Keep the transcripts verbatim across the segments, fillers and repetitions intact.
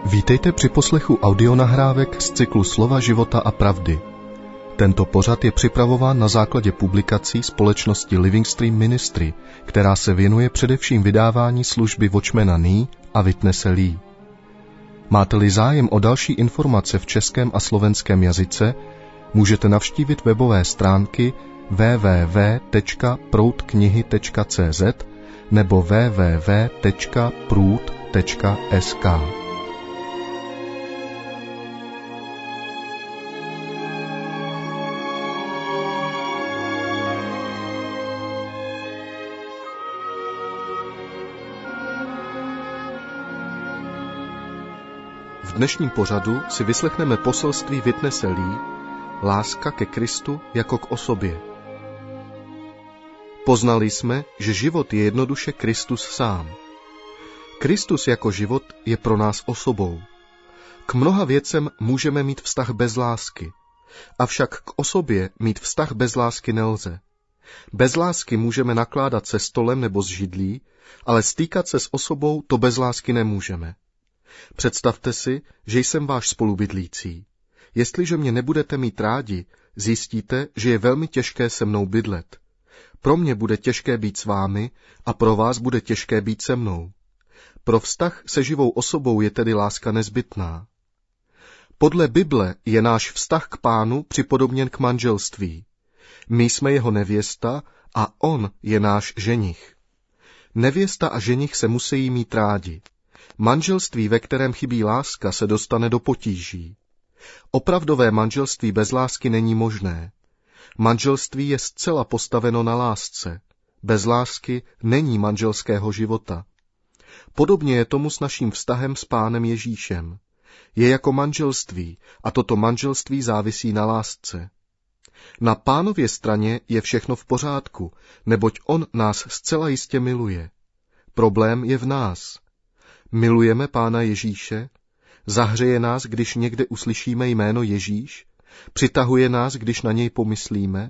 Vítejte při poslechu audionahrávek z cyklu Slova života a pravdy. Tento pořad je připravován na základě publikací společnosti Living Stream Ministry, která se věnuje především vydávání služby Watchmana Nee a Witnesse Lee. Máte-li zájem o další informace v českém a slovenském jazyce, můžete navštívit webové stránky w w w tečka proud knihy tečka c z nebo w w w tečka proud tečka s k. V dnešním pořadu si vyslechneme poselství Witnesse Lee, láska ke Kristu jako k osobě. Poznali jsme, že život je jednoduše Kristus sám. Kristus jako život je pro nás osobou. K mnoha věcem můžeme mít vztah bez lásky, avšak k osobě mít vztah bez lásky nelze. Bez lásky můžeme nakládat se stolem nebo s židlí, ale stýkat se s osobou to bez lásky nemůžeme. Představte si, že jsem váš spolubydlící. Jestliže mě nebudete mít rádi, zjistíte, že je velmi těžké se mnou bydlet. Pro mě bude těžké být s vámi a pro vás bude těžké být se mnou. Pro vztah se živou osobou je tedy láska nezbytná. Podle Bible je náš vztah k Pánu připodobněn k manželství. My jsme jeho nevěsta a on je náš ženich. Nevěsta a ženich se musí mít rádi. Manželství, ve kterém chybí láska, se dostane do potíží. Opravdové manželství bez lásky není možné. Manželství je zcela postaveno na lásce. Bez lásky není manželského života. Podobně je tomu s naším vztahem s Pánem Ježíšem. Je jako manželství a toto manželství závisí na lásce. Na Pánově straně je všechno v pořádku, neboť on nás zcela jistě miluje. Problém je v nás. Milujeme Pána Ježíše? Zahřeje nás, když někde uslyšíme jméno Ježíš? Přitahuje nás, když na něj pomyslíme?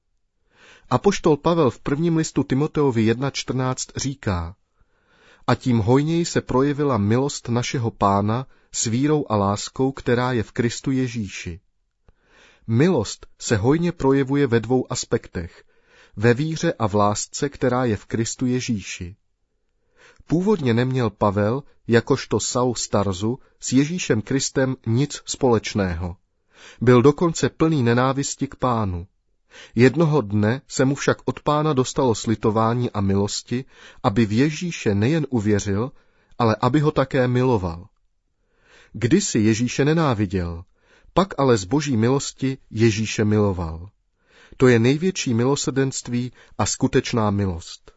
Apoštol Pavel v prvním listu Timoteovi jedna čtrnáct říká: A tím hojněji se projevila milost našeho Pána s vírou a láskou, která je v Kristu Ježíši. Milost se hojně projevuje ve dvou aspektech, ve víře a v lásce, která je v Kristu Ježíši. Původně neměl Pavel, jakožto Saul z Tarzu, s Ježíšem Kristem nic společného. Byl dokonce plný nenávisti k Pánu. Jednoho dne se mu však od Pána dostalo slitování a milosti, aby v Ježíše nejen uvěřil, ale aby ho také miloval. Kdysi Ježíše nenáviděl, pak ale z Boží milosti Ježíše miloval. To je největší milosrdenství a skutečná milost.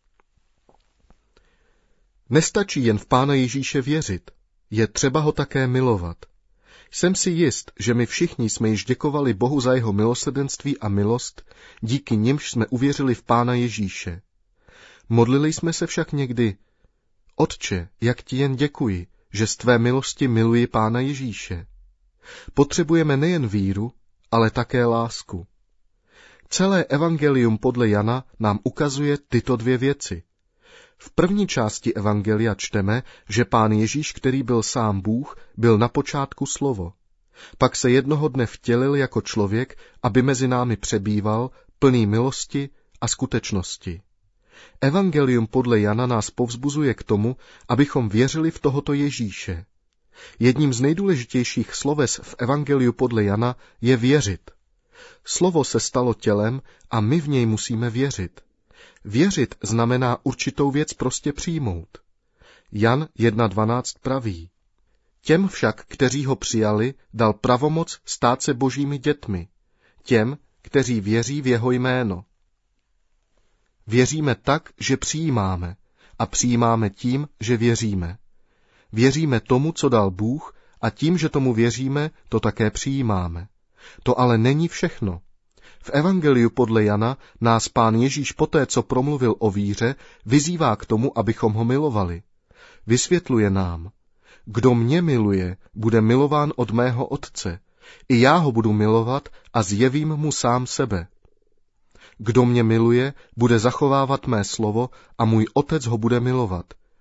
Nestačí jen v Pána Ježíše věřit, je třeba ho také milovat. Jsem si jist, že my všichni jsme již děkovali Bohu za jeho milosrdenství a milost, díky nimž jsme uvěřili v Pána Ježíše. Modlili jsme se však někdy: Otče, jak ti jen děkuji, že z tvé milosti miluji Pána Ježíše. Potřebujeme nejen víru, ale také lásku. Celé evangelium podle Jana nám ukazuje tyto dvě věci. V první části evangelia čteme, že Pán Ježíš, který byl sám Bůh, byl na počátku slovo. Pak se jednoho dne vtělil jako člověk, aby mezi námi přebýval, plný milosti a skutečnosti. Evangelium podle Jana nás povzbuzuje k tomu, abychom věřili v tohoto Ježíše. Jedním z nejdůležitějších sloves v evangeliu podle Jana je věřit. Slovo se stalo tělem a my v něj musíme věřit. Věřit znamená určitou věc prostě přijmout. Jan jedna dvanáct praví: Těm však, kteří ho přijali, dal pravomoc stát se Božími dětmi, těm, kteří věří v jeho jméno. Věříme tak, že přijímáme, a přijímáme tím, že věříme. Věříme tomu, co dal Bůh, a tím, že tomu věříme, to také přijímáme. To ale není všechno. V evangeliu podle Jana nás Pán Ježíš poté, co promluvil o víře, vyzývá k tomu, abychom ho milovali. Vysvětluje nám: Kdo mě miluje, bude milován od mého Otce. I já ho budu milovat a zjevím mu sám sebe. Kdo mě miluje, bude zachovávat mé slovo a můj Otec ho bude milovat.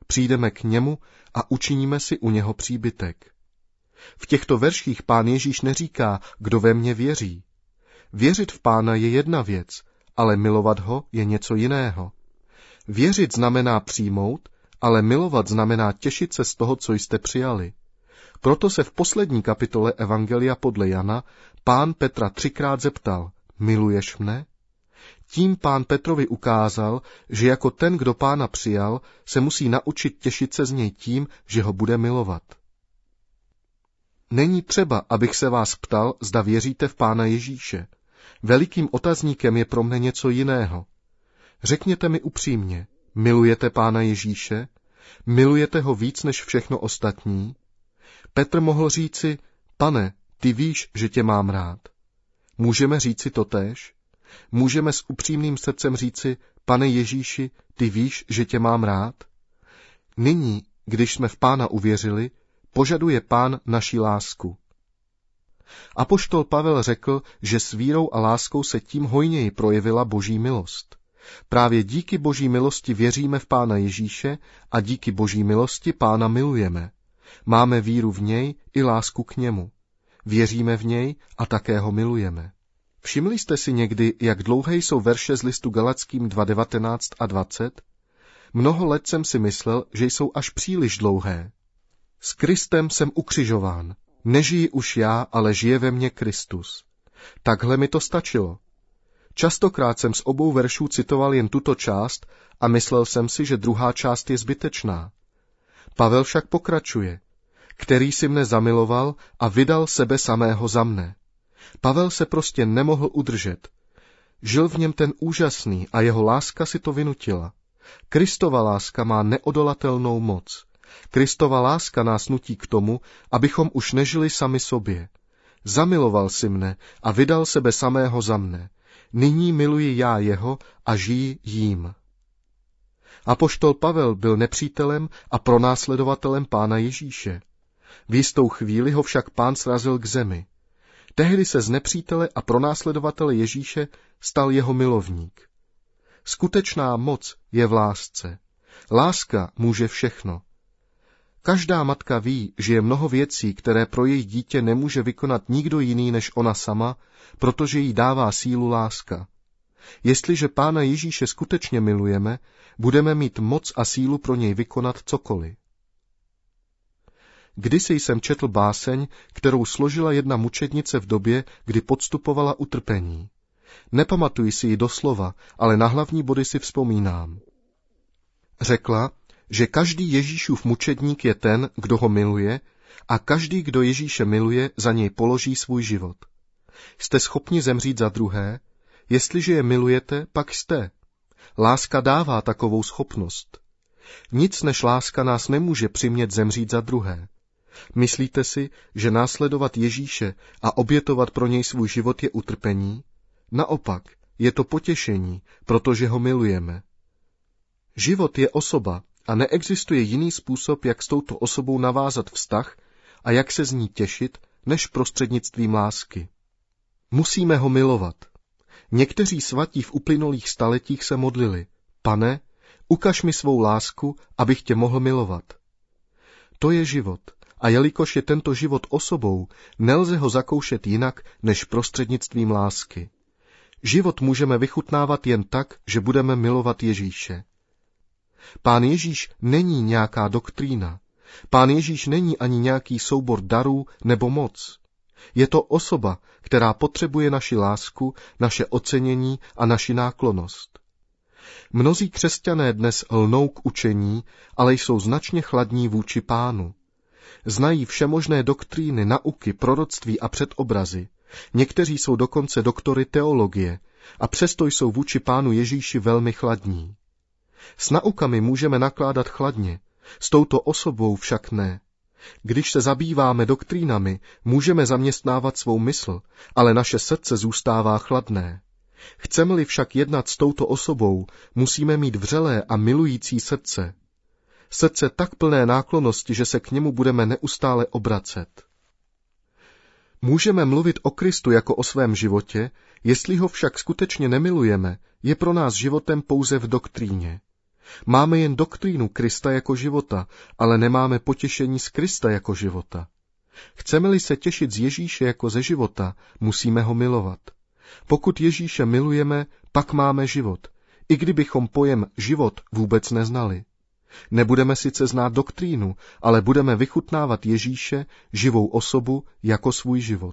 přijdeme k němu a učiníme si u něho příbytek. V těchto verších Pán Ježíš neříká, kdo ve mně věří. Věřit v Pána je jedna věc, ale milovat ho je něco jiného. Věřit znamená přijmout, ale milovat znamená těšit se z toho, co jste přijali. Proto se v poslední kapitole Evangelia podle Jana Pán Petra třikrát zeptal, miluješ mne? Tím Pán Petrovi ukázal, že jako ten, kdo Pána přijal, se musí naučit těšit se z něj tím, že ho bude milovat. Není třeba, abych se vás ptal, zda věříte v Pána Ježíše. Velikým otazníkem je pro mne něco jiného. Řekněte mi upřímně, milujete Pána Ježíše? Milujete ho víc než všechno ostatní? Petr mohl říci, Pane, ty víš, že tě mám rád. Můžeme říci totéž? Můžeme s upřímným srdcem říci, Pane Ježíši, ty víš, že tě mám rád? Nyní, když jsme v Pána uvěřili, požaduje Pán naši lásku. Apoštol Pavel řekl, že s vírou a láskou se tím hojněji projevila Boží milost. Právě díky Boží milosti věříme v Pána Ježíše a díky Boží milosti Pána milujeme. Máme víru v něj i lásku k němu. Věříme v něj a také ho milujeme. Všimli jste si někdy, jak dlouhé jsou verše z listu Galackým dva devatenáct a dvacet? Mnoho let jsem si myslel, že jsou až příliš dlouhé. S Kristem jsem ukřižován. Nežiji už já, ale žije ve mně Kristus. Takhle mi to stačilo. Častokrát jsem z obou veršů citoval jen tuto část a myslel jsem si, že druhá část je zbytečná. Pavel však pokračuje. Který si mne zamiloval a vydal sebe samého za mne. Pavel se prostě nemohl udržet. Žil v něm ten úžasný a jeho láska si to vynutila. Kristova láska má neodolatelnou moc. Kristova láska nás nutí k tomu, abychom už nežili sami sobě. Zamiloval si mne a vydal sebe samého za mne. Nyní miluji já jeho a žiji jím. Apoštol Pavel byl nepřítelem a pronásledovatelem Pána Ježíše. V jistou chvíli ho však Pán srazil k zemi. Tehdy se z nepřítele a pronásledovatele Ježíše stal jeho milovník. Skutečná moc je v lásce. Láska může všechno. Každá matka ví, že je mnoho věcí, které pro její dítě nemůže vykonat nikdo jiný než ona sama, protože jí dává sílu láska. Jestliže Pána Ježíše skutečně milujeme, budeme mít moc a sílu pro něj vykonat cokoliv. Kdysi jsem četl báseň, kterou složila jedna mučednice v době, kdy podstupovala utrpení. Nepamatuji si ji doslova, ale na hlavní body si vzpomínám. Řekla, že každý Ježíšův mučedník je ten, kdo ho miluje, a každý, kdo Ježíše miluje, za něj položí svůj život. Jste schopni zemřít za druhé? Jestliže je milujete, pak jste. Láska dává takovou schopnost. Nic než láska nás nemůže přimět zemřít za druhé. Myslíte si, že následovat Ježíše a obětovat pro něj svůj život je utrpení? Naopak, je to potěšení, protože ho milujeme. Život je osoba a neexistuje jiný způsob, jak s touto osobou navázat vztah a jak se z ní těšit, než prostřednictvím lásky. Musíme ho milovat. Někteří svatí v uplynulých staletích se modlili, Pane, ukaž mi svou lásku, abych tě mohl milovat. To je život. A jelikož je tento život osobou, nelze ho zakoušet jinak než prostřednictvím lásky. Život můžeme vychutnávat jen tak, že budeme milovat Ježíše. Pán Ježíš není nějaká doktrína. Pán Ježíš není ani nějaký soubor darů nebo moc. Je to osoba, která potřebuje naši lásku, naše ocenění a naši náklonnost. Mnozí křesťané dnes lnou k učení, ale jsou značně chladní vůči Pánu. Znají všemožné doktríny, nauky, proroctví a předobrazy. Někteří jsou dokonce doktory teologie a přesto jsou vůči Pánu Ježíši velmi chladní. S naukami můžeme nakládat chladně, s touto osobou však ne. Když se zabýváme doktrínami, můžeme zaměstnávat svou mysl, ale naše srdce zůstává chladné. Chceme-li však jednat s touto osobou, musíme mít vřelé a milující srdce. Srdce tak plné náklonnosti, že se k němu budeme neustále obracet. Můžeme mluvit o Kristu jako o svém životě, jestli ho však skutečně nemilujeme, je pro nás životem pouze v doktríně. Máme jen doktrínu Krista jako života, ale nemáme potěšení z Krista jako života. Chceme-li se těšit z Ježíše jako ze života, musíme ho milovat. Pokud Ježíše milujeme, pak máme život, i kdybychom pojem život vůbec neznali. Nebudeme sice znát doktrínu, ale budeme vychutnávat Ježíše, živou osobu, jako svůj život.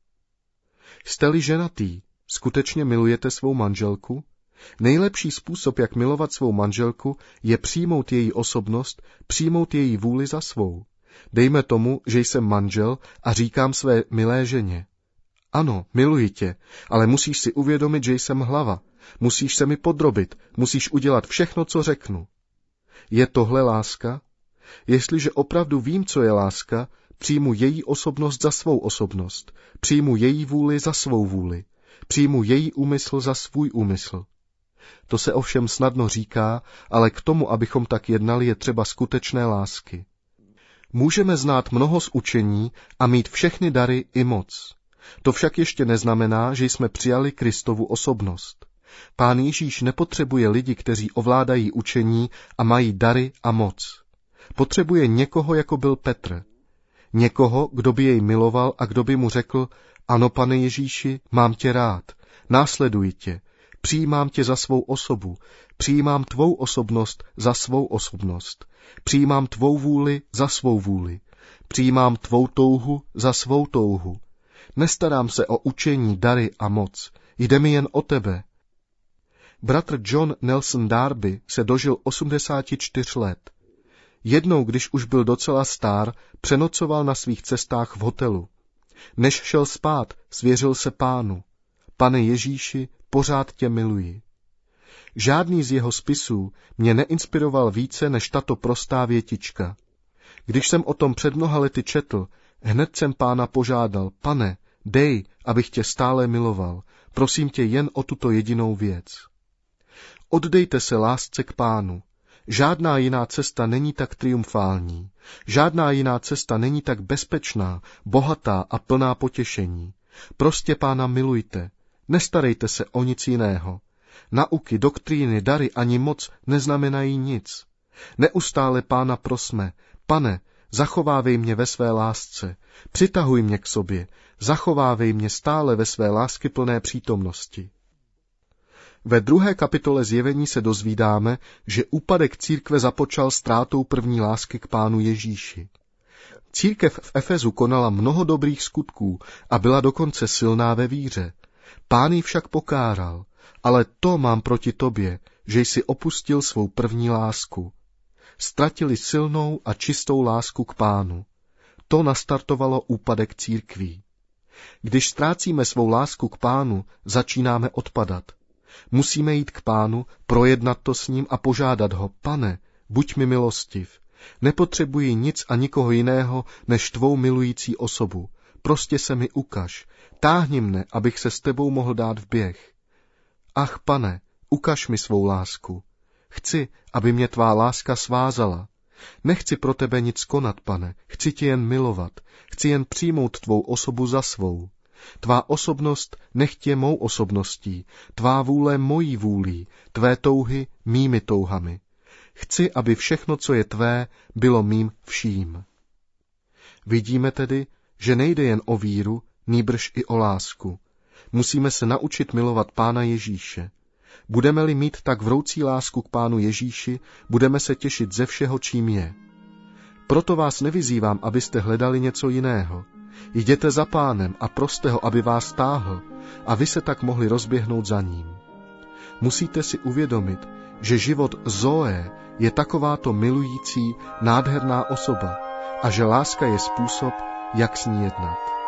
Jste-li ženatý, skutečně milujete svou manželku? Nejlepší způsob, jak milovat svou manželku, je přijmout její osobnost, přijmout její vůli za svou. Dejme tomu, že jsem manžel a říkám své milé ženě: ano, miluji tě, ale musíš si uvědomit, že jsem hlava. Musíš se mi podrobit, musíš udělat všechno, co řeknu. Je tohle láska? Jestliže opravdu vím, co je láska, přijmu její osobnost za svou osobnost, přijmu její vůli za svou vůli, přijmu její úmysl za svůj úmysl. To se ovšem snadno říká, ale k tomu, abychom tak jednali, je třeba skutečné lásky. Můžeme znát mnoho z učení a mít všechny dary i moc. To však ještě neznamená, že jsme přijali Kristovu osobnost. Pán Ježíš nepotřebuje lidi, kteří ovládají učení a mají dary a moc. Potřebuje někoho, jako byl Petr. Někoho, kdo by jej miloval a kdo by mu řekl: ano, pane Ježíši, mám tě rád, následuji tě, přijímám tě za svou osobu, přijímám tvou osobnost za svou osobnost, přijímám tvou vůli za svou vůli, přijímám tvou touhu za svou touhu. Nestarám se o učení, dary a moc, jde mi jen o tebe. Bratr John Nelson Darby se dožil osmdesáti čtyř let. Jednou, když už byl docela stár, přenocoval na svých cestách v hotelu. Než šel spát, svěřil se Pánu: Pane Ježíši, pořád tě miluji. Žádný z jeho spisů mě neinspiroval více než tato prostá větička. Když jsem o tom před mnoha lety četl, hned jsem Pána požádal: Pane, dej, abych tě stále miloval, prosím tě jen o tuto jedinou věc. Oddejte se lásce k Pánu. Žádná jiná cesta není tak triumfální, žádná jiná cesta není tak bezpečná, bohatá a plná potěšení. Prostě Pána milujte, nestarejte se o nic jiného. Nauky, doktríny, dary ani moc neznamenají nic. Neustále Pána prosme: Pane, zachovávej mě ve své lásce, přitahuj mě k sobě, zachovávej mě stále ve své láskyplné přítomnosti. Ve druhé kapitole Zjevení se dozvídáme, že úpadek církve započal ztrátou první lásky k Pánu Ježíši. Církev v Efezu konala mnoho dobrých skutků a byla dokonce silná ve víře. Pán ji však pokáral: ale to mám proti tobě, že jsi opustil svou první lásku. Ztratili silnou a čistou lásku k Pánu. To nastartovalo úpadek církví. Když ztrácíme svou lásku k Pánu, začínáme odpadat. Musíme jít k Pánu, projednat to s ním a požádat ho: Pane, buď mi milostiv. Nepotřebuji nic a nikoho jiného než tvou milující osobu. Prostě se mi ukaž. Táhni mne, abych se s tebou mohl dát v běh. Ach, Pane, ukaž mi svou lásku. Chci, aby mě tvá láska svázala. Nechci pro tebe nic konat, Pane, chci tě jen milovat, chci jen přijmout tvou osobu za svou. Tvá osobnost nechť je mou osobností, tvá vůle mojí vůlí, tvé touhy mými touhami. Chci, aby všechno, co je tvé, bylo mým vším. Vidíme tedy, že nejde jen o víru, nýbrž i o lásku. Musíme se naučit milovat Pána Ježíše. Budeme-li mít tak vroucí lásku k Pánu Ježíši, budeme se těšit ze všeho, čím je. Proto vás nevyzývám, abyste hledali něco jiného. Jděte za Pánem a proste ho, aby vás táhl, a vy se tak mohli rozběhnout za ním. Musíte si uvědomit, že život Zoe je takováto milující, nádherná osoba a že láska je způsob, jak s ní jednat.